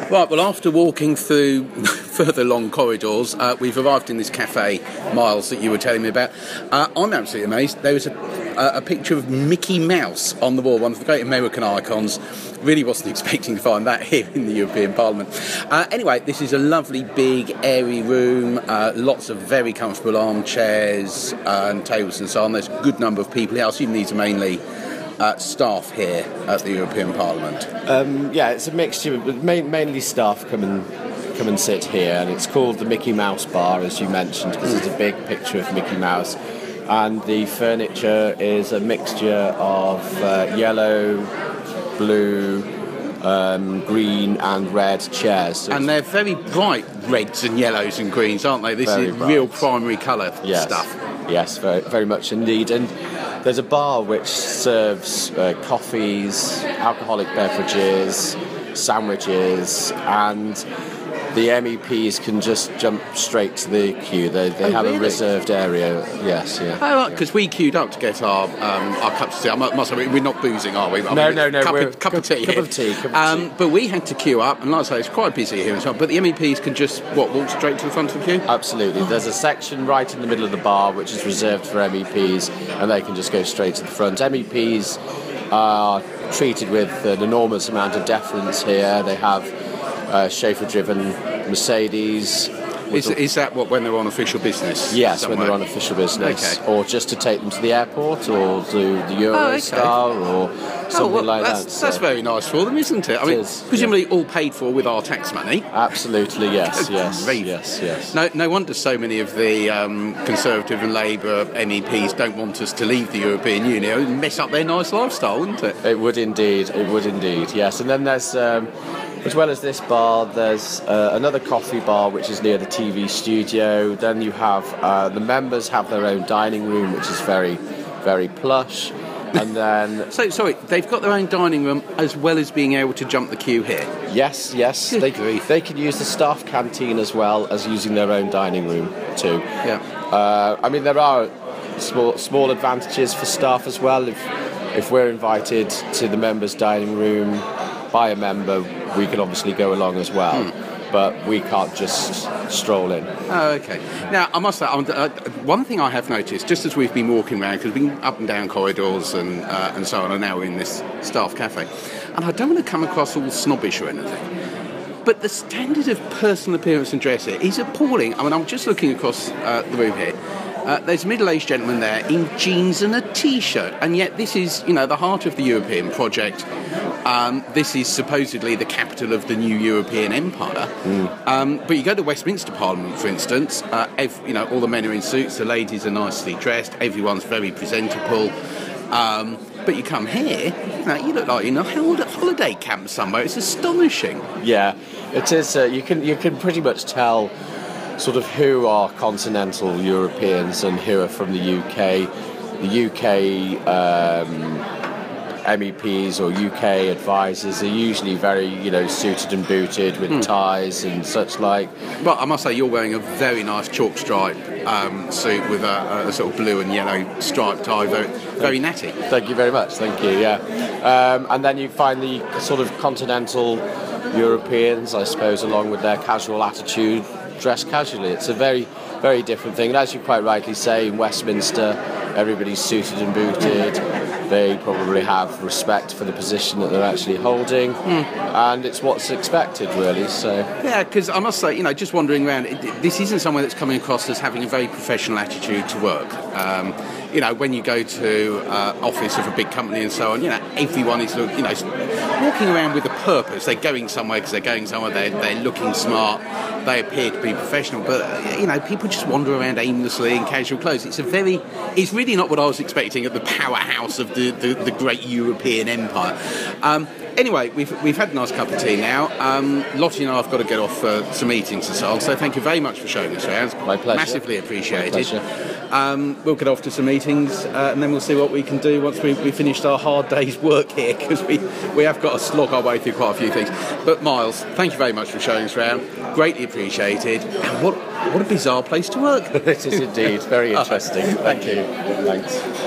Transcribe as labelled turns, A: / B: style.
A: Right, well, after walking through further long corridors, we've arrived in this cafe, Miles, that you were telling me about. I'm absolutely amazed. There was a picture of Mickey Mouse on the wall, one of the great American icons. Really wasn't expecting to find that here in the European Parliament. Anyway, this is a lovely, big, airy room, lots of very comfortable armchairs and tables and so on. There's a good number of people here. I assume these are mainly staff here at the European Parliament.
B: Yeah, it's a mixture. Mainly staff come and sit here, and it's called the Mickey Mouse Bar, as you mentioned, because there's a big picture of Mickey Mouse. And the furniture is a mixture of yellow, blue, green and red chairs. So
A: and they're very bright reds and yellows and greens, aren't they? This is
B: bright.
A: Real primary colour stuff.
B: Yes, very, very much indeed. And there's a bar which serves coffees, alcoholic beverages, sandwiches, and the MEPs can just jump straight to the queue. They have
A: really?
B: a reserved area. Yes, yeah.
A: Oh, right, because we queued up to get our cups of tea. I must admit, we're not boozing, are we?
B: No.
A: Cup of tea.
B: Cup of tea.
A: But we had to queue up, and like I say, it's quite busy here and so on. But the MEPs can just, walk straight to the front of the queue?
B: Absolutely. There's a section right in the middle of the bar which is reserved for MEPs, and they can just go straight to the front. MEPs are treated with an enormous amount of deference here. They have chauffeur-driven Mercedes.
A: Is that when they're on official business?
B: Yes,
A: somewhere?
B: when they're on official business.
A: Okay.
B: Or just to take them to the airport, or to the Eurostar, or something like that.
A: That's very nice for them, isn't it? I mean, presumably all paid for with our tax money.
B: Absolutely, yes.
A: No wonder so many of the Conservative and Labour MEPs don't want us to leave the European Union. It would mess up their nice lifestyle, wouldn't it?
B: It would indeed, yes. And then there's... as well as this bar, there's another coffee bar which is near the TV studio. Then you have the members have their own dining room, which is very, very plush. And then
A: sorry, they've got their own dining room as well as being able to jump the queue here.
B: Yes. They can use the staff canteen as well as using their own dining room too.
A: Yeah.
B: I mean, there are small advantages for staff as well. If we're invited to the members' dining room by a member, we can obviously go along as well, but we can't just stroll in.
A: Oh, okay. Now, I must say, one thing I have noticed, just as we've been walking around, because we've been up and down corridors and so on, and now we're in this staff cafe, and I don't want to come across all snobbish or anything, but the standard of personal appearance and dress here is appalling. I mean, I'm just looking across the room here. There's a middle-aged gentleman there in jeans and a T-shirt, and yet this is, the heart of the European project. This is supposedly the capital of the new European empire. But you go to Westminster Parliament, for instance, all the men are in suits, the ladies are nicely dressed, everyone's very presentable. But you come here, you look like you're in a holiday camp somewhere. It's astonishing.
B: Yeah, it is. You can pretty much tell sort of who are continental Europeans and who are from the UK. The UK MEPs or UK advisors are usually very, suited and booted with ties and such like.
A: Well, I must say you're wearing a very nice chalk stripe suit with a sort of blue and yellow striped tie, very natty.
B: Thank you very much, thank you, yeah. And then you find the sort of continental Europeans, I suppose, along with their casual attitude, dress casually. It's a very, very different thing. And as you quite rightly say, in Westminster, everybody's suited and booted. They probably have respect for the position that they're actually holding, and it's what's expected, really. So
A: yeah, because I must say, just wandering around, this isn't somewhere that's coming across as having a very professional attitude to work. When you go to office of a big company and so on, everyone is walking around with a purpose. They're going somewhere because they're going somewhere. They're looking smart. They appear to be professional, but people just wander around aimlessly in casual clothes. It's really not what I was expecting at the powerhouse of the great European empire. Anyway, we've had a nice cup of tea now. Lottie and I have got to get off for some meetings and so on. So thank you very much for showing us around.
B: My pleasure.
A: Massively appreciated.
B: My pleasure.
A: We'll get off to some meetings and then we'll see what we can do once we finished our hard day's work here, because we have got to slog our way through quite a few things. But Miles, thank you very much for showing us around. Greatly appreciated. And what a bizarre place to work.
B: It is indeed. Very interesting. Thank you. Thanks.